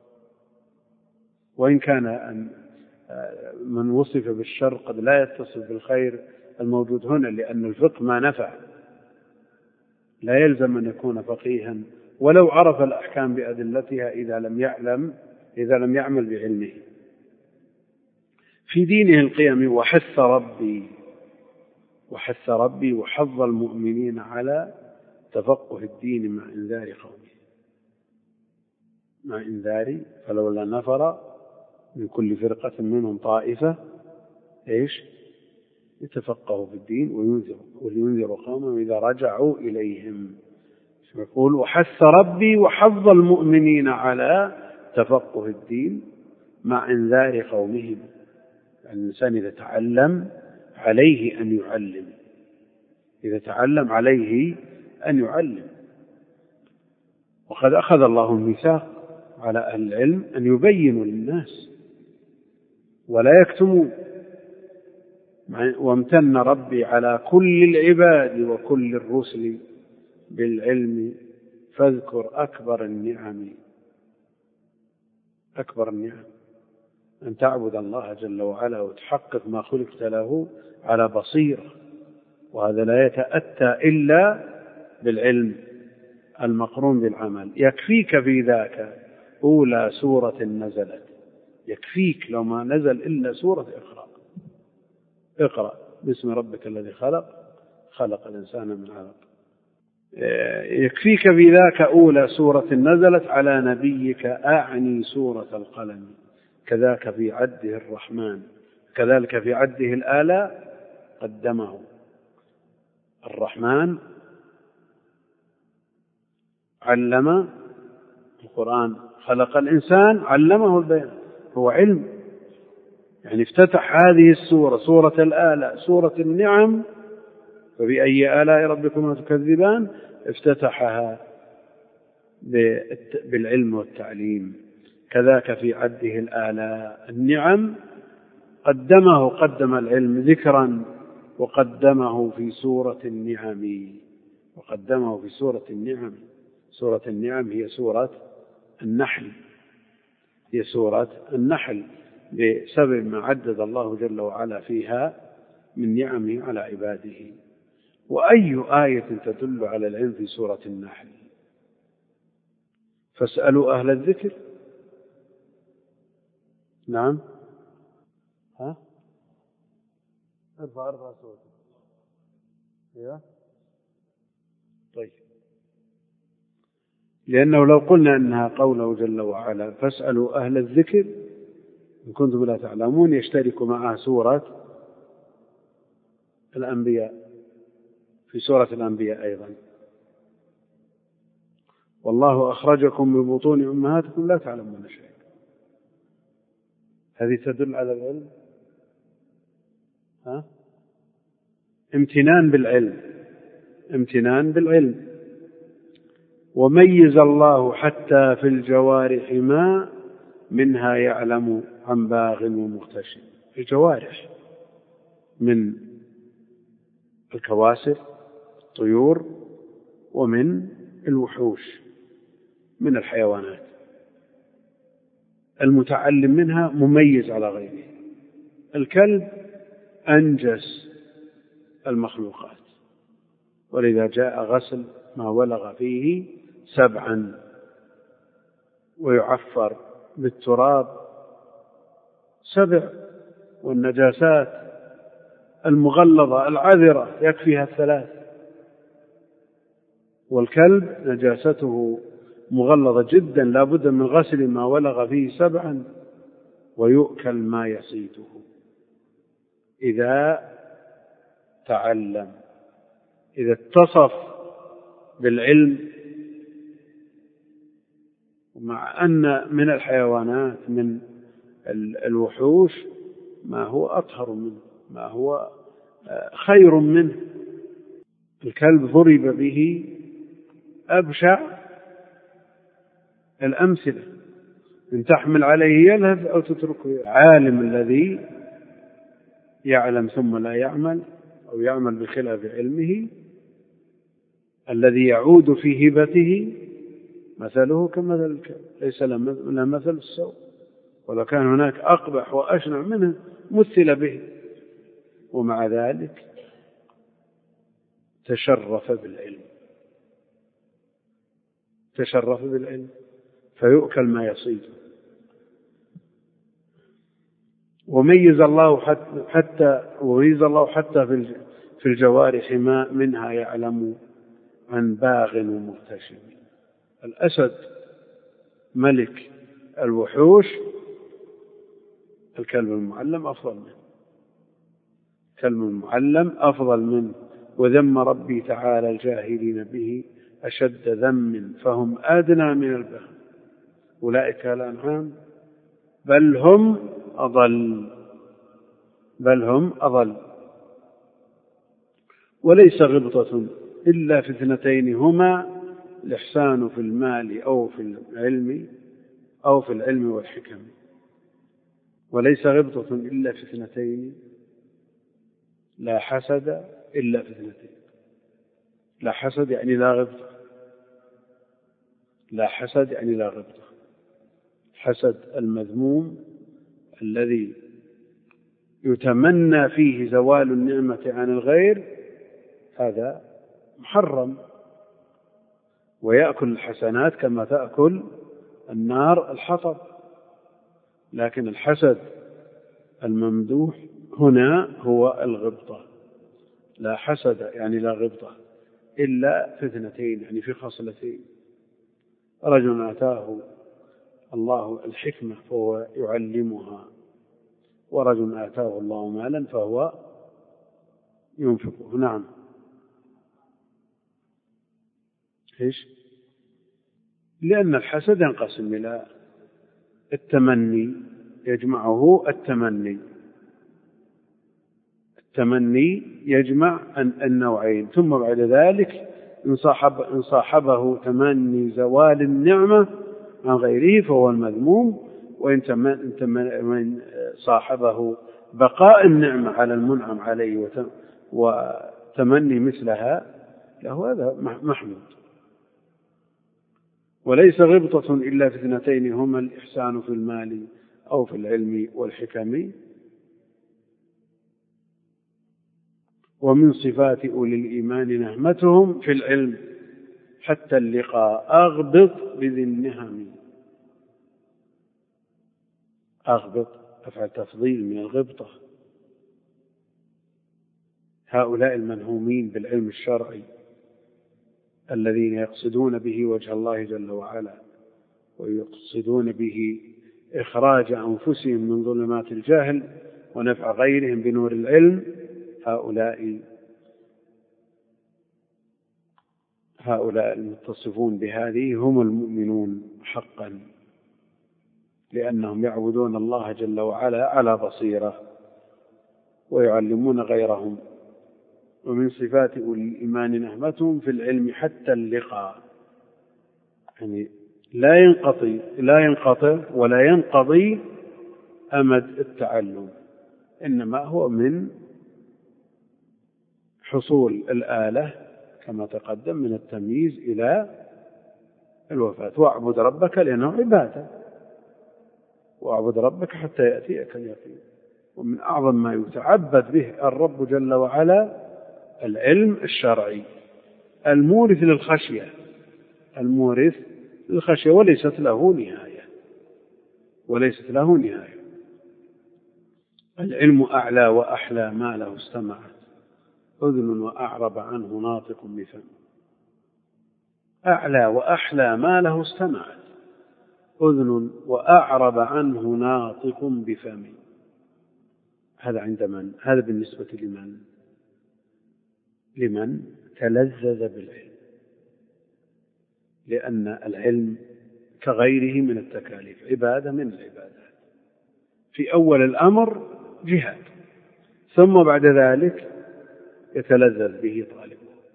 وإن كان أن من وصف بالشر قد لا يتصف بالخير الموجود هنا، لأن الفقه ما نفع، لا يلزم أن يكون فقيها ولو عرف الأحكام بأدلتها إذا لم يعلم إذا لم يعمل بعلمه. في دينه القيم وحث ربي وحث ربي وحظ المؤمنين على تفقه الدين مع إنذار قومه، مع إنذار فلولا نفر من كل فرقة منهم طائفة إيش يتفقهوا في الدين ولينذروا قومهم إذا رجعوا إليهم. يقول وحث ربي وحظ المؤمنين على تفقه الدين مع إنذار قومهم. الإنسان إذا تعلم عليه أن يعلم، إذا تعلم عليه أن يعلم. وقد أخذ الله الميثاق على أهل العلم أن يبينوا للناس ولا يكتموا، وامتن ربي على كل العباد وكل الرسل بالعلم فاذكر أكبر النعم. أكبر النعم أن تعبد الله جل وعلا وتحقق ما خلقت له على بصيرة، وهذا لا يتأتى إلا بالعلم المقرون بالعمل. يكفيك في ذاك أولى سورة نزلت، يكفيك لو ما نزل إلا سورة اقرأ. اقرأ باسم ربك الذي خلق، خلق الإنسان من علق. يكفيك في ذاك أولى سورة نزلت على نبيك، أعني سورة القلم. كذاك في عده الرحمن، كذلك في عده الآلاء قدمه. الرحمن علم القرآن، خلق الإنسان علمه البيان، هو علم. يعني افتتح هذه السورة سورة الآلاء سورة النعم، فبأي آلاء ربكما تكذبان، افتتحها بالعلم والتعليم. كذاك في عده الآلاء النعم قدمه، قدم العلم ذكرا، وقدمه في سورة النعم، وقدمه في سورة النعم. سورة النعم هي سورة النحل، هي سورة النحل بسبب ما عدد الله جل وعلا فيها من نعمه على عباده. وأي آية تدل على العلم في سورة النحل؟ فاسألوا أهل الذكر. نعم، ها ارفع ارفع صوتك. ايوه طيب، لأنه لو قلنا أنها قوله جل وعلا فاسألوا أهل الذكر إن كنتم لا تعلمون، يشترك معها سورة الأنبياء، في سورة الأنبياء أيضا. والله أخرجكم من بطون أمهاتكم لا تعلمون شيئا. هذه تدل على العلم، ها؟ امتنان بالعلم، امتنان بالعلم. وميز الله حتى في الجوارح ما منها يعلم عن باغ ومغتشم. الجوارح من الكواسر الطيور، ومن الوحوش من الحيوانات. المتعلم منها مميز على غيره. الكلب أنجس المخلوقات، ولذا جاء غسل ما ولغ فيه سبعا، ويعفر بالتراب سبع، والنجاسات المغلظة العذرة يكفيها الثلاث. والكلب نجاسته مغلظة جدا، لا بد من غسل ما ولغ فيه سبعا، ويؤكل ما يصيده إذا تعلم، إذا اتصف بالعلم. مع أن من الحيوانات من الوحوش ما هو أطهر منه، ما هو خير منه. الكلب ضرب به أبشع الأمثلة، إن تحمل عليه يلهث أو تتركه. عالم الذي يعلم ثم لا يعمل، أو يعمل بخلاف علمه، الذي يعود في هبته مثله كمثل الكلب، ليس له مثل السوء، ولو كان هناك أقبح وأشنع منه مثل به، ومع ذلك تشرف بالعلم، تشرف بالعلم فيؤكل ما يصيده. وميز الله حتى, حتى وميز الله حتى في الجوارح ما منها يعلم عن باغ ومغتشم. الأسد ملك الوحوش، الكلب المعلم أفضل منه، الكلب المعلم أفضل منه. وذم ربي تعالى الجاهلين به أشد ذم فهم أدنى من البهائم، أولئك الأنعام بل هم أضل، بل هم أضل. وليس غبطة إلا في اثنتين هما الإحسان في المال أو في العلم أو في العلم والحكم. وليس غبطة إلا في اثنتين، لا حسد إلا في اثنتين. لا حسد يعني لا غبطة، لا حسد يعني لا غبطة. حسد المذموم الذي يتمنى فيه زوال النعمة عن الغير هذا محرم، ويأكل الحسنات كما تأكل النار الحطب. لكن الحسد الممدوح هنا هو الغبطة. لا حسد يعني لا غبطة إلا في اثنتين، يعني في خصلتين: رجل آتاه الله الحكمة فهو يعلمها، ورجل آتاه الله مالا فهو ينفقه. نعم. إيش؟ لأن الحسد ينقسم إلى التمني، يجمعه التمني التمني يجمع النوعين، ثم بعد ذلك إن صاحب إن صاحبه تمني زوال النعمة عن غيره فهو المذموم، وإن صاحبه بقاء النعمة على المنعم عليه وتمني مثلها له هذا محمود. وليس غبطة إلا في اثنتين هما الإحسان في المال أو في العلم والحكم. ومن صفات أولي الإيمان نهمتهم في العلم حتى اللقاء أغبط بذي النهم. أغبط أفعل تفضيل من الغبطة. هؤلاء المنهومين بالعلم الشرعي الذين يقصدون به وجه الله جل وعلا ويقصدون به إخراج أنفسهم من ظلمات الجهل ونفع غيرهم بنور العلم، هؤلاء هؤلاء المتصفون بهذه هم المؤمنون حقا، لأنهم يعبدون الله جل وعلا على بصيرة ويعلمون غيرهم. ومن صفات أولي الإيمان نهمتهم في العلم حتى اللقاء، يعني لا ينقطع لا ينقطع ولا ينقضي أمد التعلم، إنما هو من حصول الآلة كما تقدم من التمييز إلى الوفاة. واعبد ربك لأنه عبادة، واعبد ربك حتى يأتيك اليقين. ومن أعظم ما يتعبد به الرب جل وعلا العلم الشرعي المورث للخشية، المورث للخشية وليست له نهاية وليست له نهاية. العلم أعلى وأحلى ما له استمعت أذن وأعرب عنه ناطق بفم. أعلى وأحلى ما له استمعت أذن وأعرب عنه ناطق بفم. هذا عند من؟ هذا بالنسبة لمن؟ لمن تلذذ بالعلم، لأن العلم كغيره من التكاليف عبادة من العبادات. في أول الأمر جهاد، ثم بعد ذلك يتلذذ به طالبه،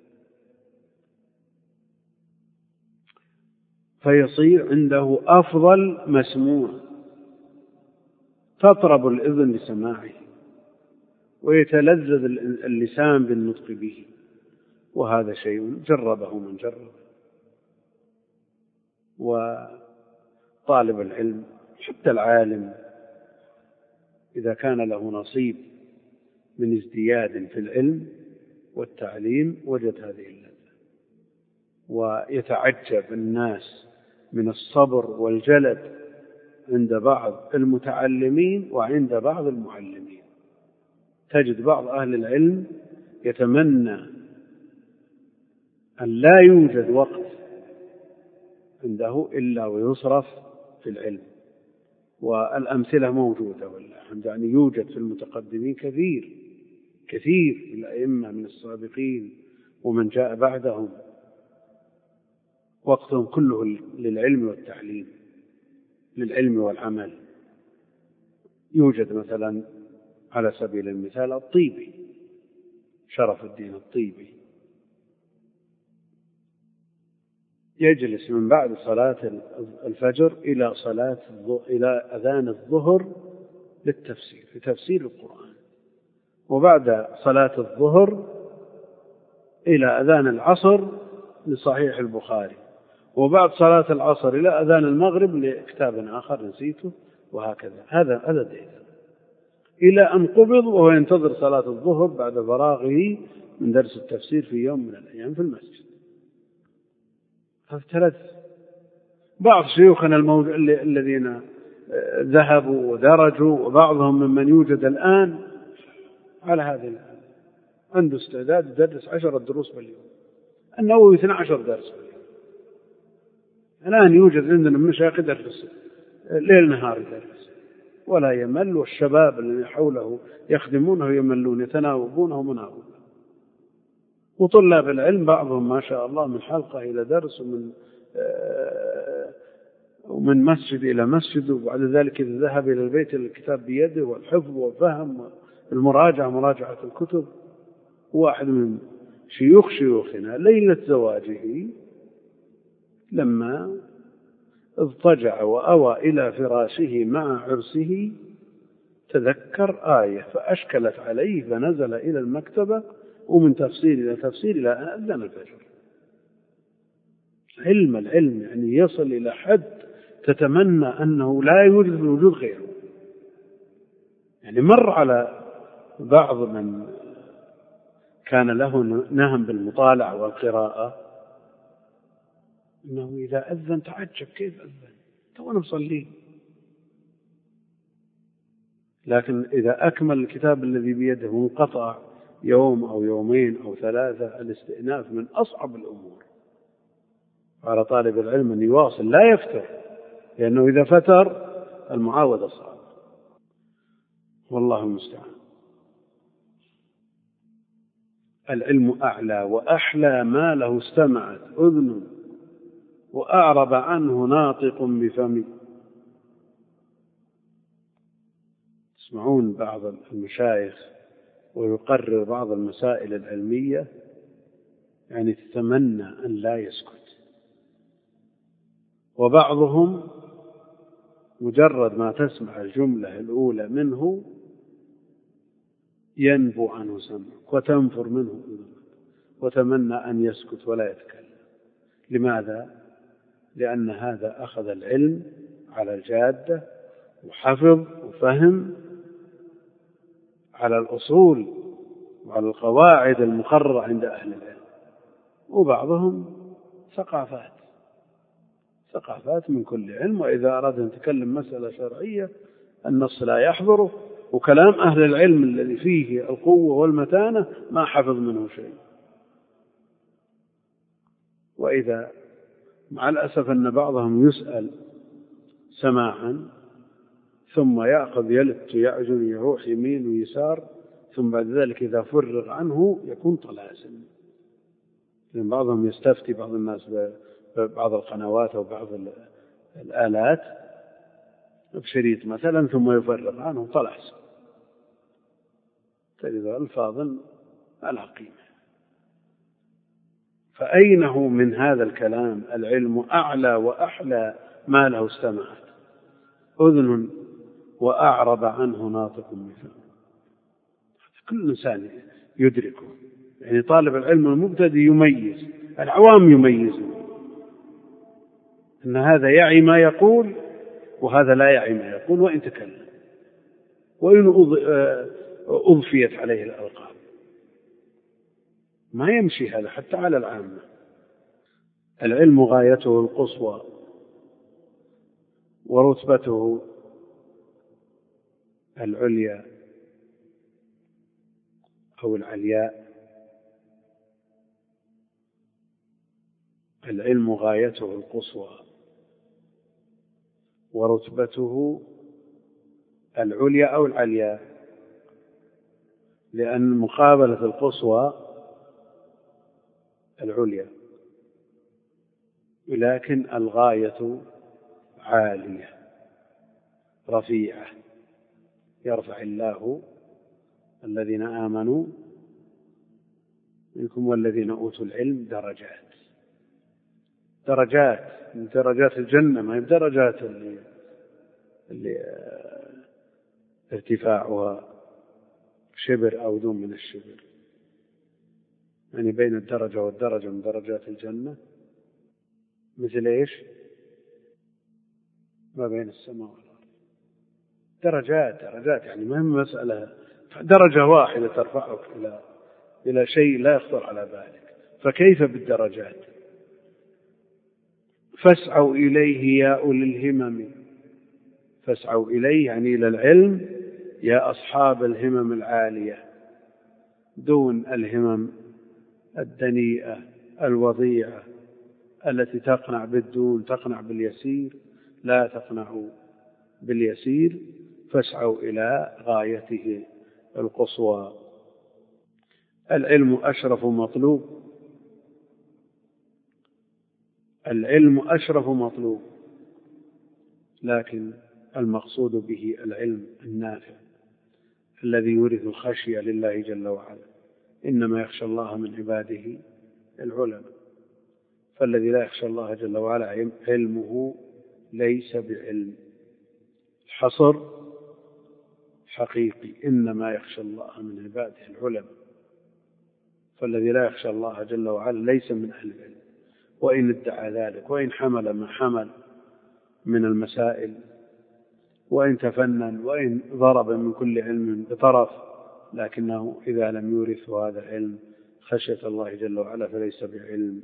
فيصير عنده أفضل مسموع، تطرب الإذن لسماعه، ويتلذذ اللسان بالنطق به. وهذا شيء جربه من جرب. وطالب العلم حتى العالم إذا كان له نصيب من ازدياد في العلم والتعليم وجد هذه اللذة. ويتعجب الناس من الصبر والجلد عند بعض المتعلمين وعند بعض المعلمين. تجد بعض أهل العلم يتمنى أن لا يوجد وقت عنده إلا ويصرف في العلم، والأمثلة موجودة والحمد، يعني يوجد في المتقدمين كثير كثير في الأئمة من السابقين ومن جاء بعدهم وقتهم كله للعلم والتعليم، للعلم والعمل. يوجد مثلا على سبيل المثال الطيبي، شرف الدين الطيبي، يجلس من بعد صلاة الفجر إلى صلاة إلى أذان الظهر للتفسير في تفسير القرآن، وبعد صلاة الظهر إلى أذان العصر لصحيح البخاري، وبعد صلاة العصر إلى أذان المغرب لكتاب آخر نسيته، وهكذا. هذا هذا دين إلى أن قبض وهو ينتظر صلاة الظهر بعد فراغه من درس التفسير في يوم من الأيام في المسجد. ثلاث بعض شيوخنا الموجود الذين ذهبوا ودرجوا، وبعضهم ممن يوجد الآن على هذه الآن عنده استعداد يدرس عشرة دروس باليوم، النووي اثني عشر درس باليوم. الآن يوجد عندنا مشايخ يدرس ليل نهار يدرس ولا يمل، والشباب الذين حوله يخدمونه يملون يتناوبونه مناوبة. وطلاب العلم بعضهم ما شاء الله من حلقة إلى درس، ومن ومن مسجد إلى مسجد، وبعد ذلك إذا ذهب إلى البيت الكتاب بيده والحفظ والفهم المراجعة مراجعة الكتب. واحد من شيوخ شيوخنا ليلة زواجه لما اضطجع وأوى إلى فراشه مع عرسه تذكر آية فأشكلت عليه، فنزل إلى المكتبة ومن تفسير إلى تفسير إلى أن أذن الفجر. علم العلم يعني يصل إلى حد تتمنى أنه لا يوجد في الوجود غيره. يعني مر على بعض من كان له نهم بالمطالعة والقراءة إنه إذا أذن تعجب كيف أذن تونا مصلين، لكن إذا أكمل الكتاب الذي بيده وانقطع يوم أو يومين أو ثلاثة الاستئناف من أصعب الأمور. على طالب العلم أن يواصل لا يفتر، لأنه إذا فتر المعاودة صعبة، والله المستعان. العلم أعلى وأحلى ما له استمعت أذن وأعرب عنه ناطق بفمه. تسمعون بعض المشايخ ويقرر بعض المسائل العلمية يعني تتمنى أن لا يسكت، وبعضهم مجرد ما تسمع الجملة الأولى منه ينبو عنه سمعك وتنفر منه أذنك وتمنى أن يسكت ولا يتكلم. لماذا؟ لأن هذا أخذ العلم على الجادة وحفظ وفهم على الأصول وعلى القواعد المقررة عند أهل العلم. وبعضهم ثقافات ثقافات من كل علم، وإذا أراد أن يتكلم مسألة شرعية النص لا يحضره، وكلام أهل العلم الذي فيه القوة والمتانة ما حفظ منه شيء. وإذا مع الأسف أن بعضهم يسأل سماعا ثم يأخذ يلت يعجن يروح يمين ويسار، ثم بعد ذلك إذا فرغ عنه يكون طلاسم. لأن بعضهم يستفتي بعض الناس ببعض القنوات أو بعض الآلات بشريط مثلا ثم يفرغ عنه طلاسم، تجد ألفاظ على قيمة. فأين هو من هذا الكلام؟ العلم أعلى وأحلى ما له استمعت أذن وأعرب عنه ناطق بفمه. كل إنسان يدركه، يعني طالب العلم المبتدئ يميز، العوام يميزون أن هذا يعي ما يقول وهذا لا يعي ما يقول، وإن تكلم وإن أضفيت عليه الألقاب ما يمشي هذا حتى على العامة. العلم غايته القصوى ورتبته العليا أو العلياء. العلم غايته القصوى ورتبته العليا أو العلياء، لأن مقابلة القصوى العليا، ولكن الغاية عالية رفيعة. يرفع الله الذين آمنوا منكم والذين أوتوا العلم درجات درجات من درجات الجنة، ما هي بدرجات اللي, اللي ارتفاعها شبر أو دون من الشبر، يعني بين الدرجة والدرجة من درجات الجنة مثل إيش؟ ما بين السماء والأرض. درجات درجات، يعني ما هي مسألة درجة واحدة ترفعك إلى إلى شيء لا يخطر على بالك، فكيف بالدرجات؟ فاسعوا إليه يا أولي الهمم، فاسعوا إليه يعني إلى العلم يا أصحاب الهمم العالية، دون الهمم الدنيئة الوضيعة التي تقنع بالدون، تقنع باليسير، لا تقنع باليسير. فاسعوا إلى غايته القصوى. العلم أشرف مطلوب، العلم أشرف مطلوب، لكن المقصود به العلم النافع الذي يورث الخشية لله جل وعلا. إنما يخشى الله من عباده العلماء، فالذي لا يخشى الله جل وعلا علمه ليس بعلم. الحصر حقيقي، إنما يخشى الله من عباده العلماء، فالذي لا يخشى الله جل وعلا ليس من أهل العلم، وإن ادعى ذلك، وإن حمل ما حمل من المسائل، وإن تفنن، وإن ضرب من كل علم بطرف، لكنه إذا لم يورث هذا العلم خشية الله جل وعلا فليس بعلم.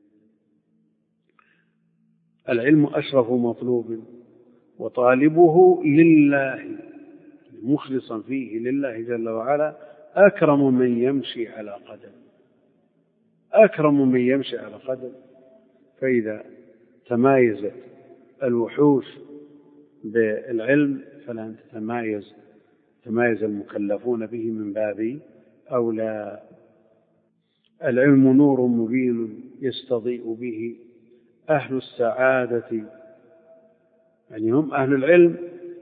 العلم أشرف مطلوب، وطالبه لله مخلصا فيه لله جل وعلا أكرم من يمشي على قدم، أكرم من يمشي على قدم. فإذا تمايزت الوحوش بالعلم فلن تتمايز تمايز المكلفون به من باب أولى. العلم نور مبين يستضيء به أهل السعادة، يعني هم أهل العلم.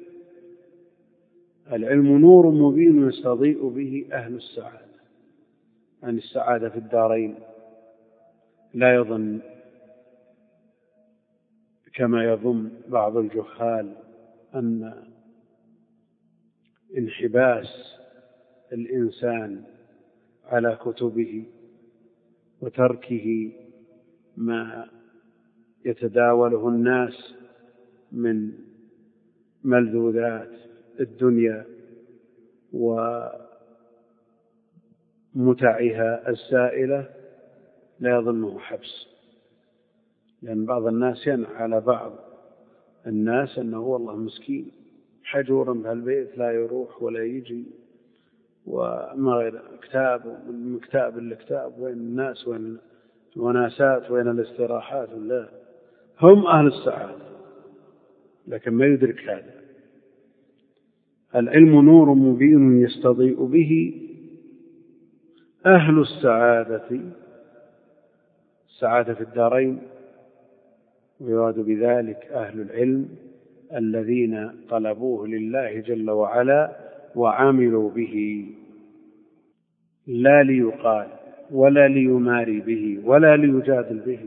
العلم نور مبين يستضيء به أهل السعادة، يعني السعادة في الدارين. لا يظن كما يظن بعض الجهال أن انحباس الإنسان على كتبه وتركه ما يتداوله الناس من ملذوذات الدنيا ومتعها السائلة لا يظنه حبس، لأن بعض الناس ينعى على بعض الناس أنه والله مسكين حجور بهالبيت لا يروح ولا يجي وما غير كتاب من كتاب لكتاب، وين الناس وين الوناسات وين الاستراحات. لا، هم أهل السعادة لكن ما يدرك هذا. العلم نور مبين يستضيء به أهل السعادة، السعادة في الدارين، ويراد بذلك أهل العلم الذين طلبوه لله جل وعلا وعملوا به، لا ليقال ولا ليماري به ولا ليجادل به،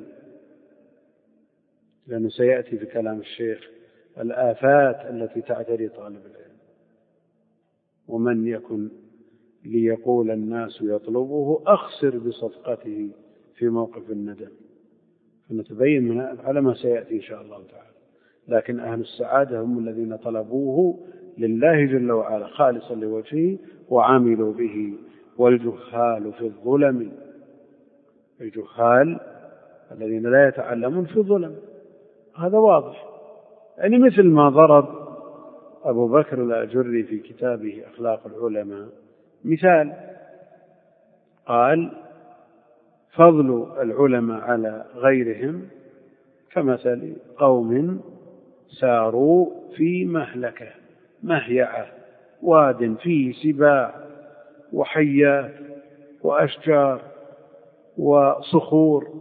لأنه سيأتي في كلام الشيخ الآفات التي تعتري طالب العلم. ومن يكن ليقول الناس يطلبه أخسر بصفقته في موقف الندم، فنتبين من على ما سيأتي إن شاء الله تعالى. لكن أهل السعادة هم الذين طلبوه لله جل وعلا خالصا لوجهه وعملوا به. والجهال في الظلم، الجهال الذين لا يتعلمون في الظلم، هذا واضح. يعني مثل ما ضرب أبو بكر الآجري في كتابه أخلاق العلماء مثال، قال فضل العلماء على غيرهم كمثل قوم ساروا في مهلكة مهيعة، واد فيه سباع وحيات وأشجار وصخور،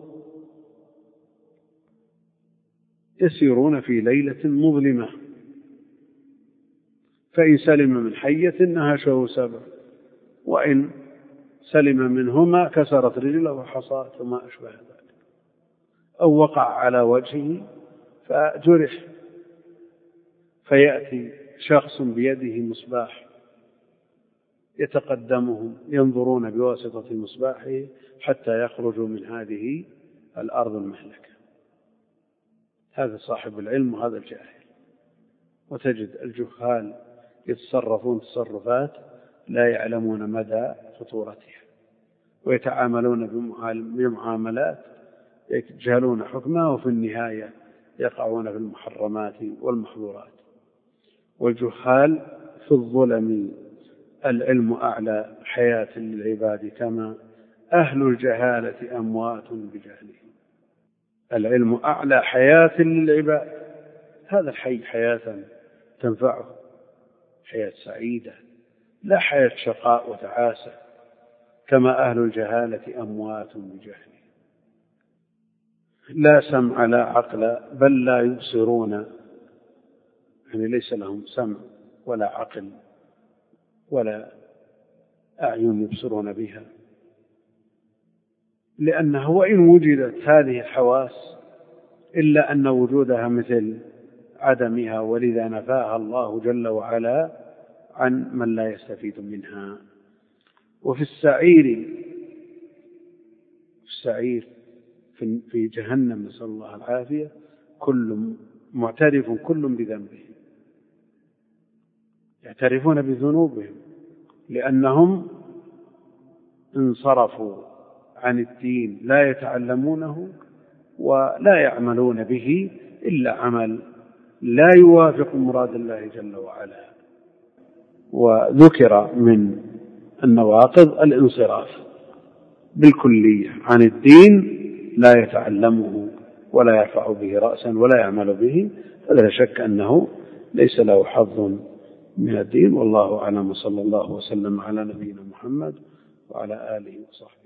يسيرون في ليلة مظلمة، فإن سلم من حية نهشه سبع، وإن سلم منهما كسرت رجله وحصات وما أشبه ذلك، أو وقع على وجهه فجرح، فيأتي شخص بيده مصباح يتقدمهم ينظرون بواسطة مصباحه حتى يخرجوا من هذه الأرض المهلكة. هذا صاحب العلم وهذا الجاهل. وتجد الجهال يتصرفون تصرفات لا يعلمون مدى خطورتها، ويتعاملون بمعاملات يجهلون حكمها، وفي النهاية يقعون في المحرمات والمحظورات. والجهال في الظلم العلم أعلى حياة للعباد، كما أهل الجهالة أموات بجهلهم. العلم أعلى حياة للعباد، هذا الحي حياة تنفعه، حياة سعيدة، لا حياة شقاء وتعاسة، كما أهل الجهالة أموات بجهلهم. لا سمع لا عقل بل لا يبصرون، يعني ليس لهم سمع ولا عقل ولا أعين يبصرون بها، لأنه وإن وجدت هذه الحواس إلا أن وجودها مثل عدمها، ولذا نفاها الله جل وعلا عن من لا يستفيد منها. وفي السعير في السعير في جهنم نسأل الله العافية كل معترف كل بذنبه، يعترفون بذنوبهم لأنهم انصرفوا عن الدين، لا يتعلمونه ولا يعملون به إلا عمل لا يوافق مراد الله جل وعلا. وذكر من النواقض الانصراف بالكلية عن الدين، لا يتعلمه ولا يرفع به رأسا ولا يعمل به، فلا شك أنه ليس له حظ من الدين. والله أعلم، صلى الله وسلم على نبينا محمد وعلى آله وصحبه.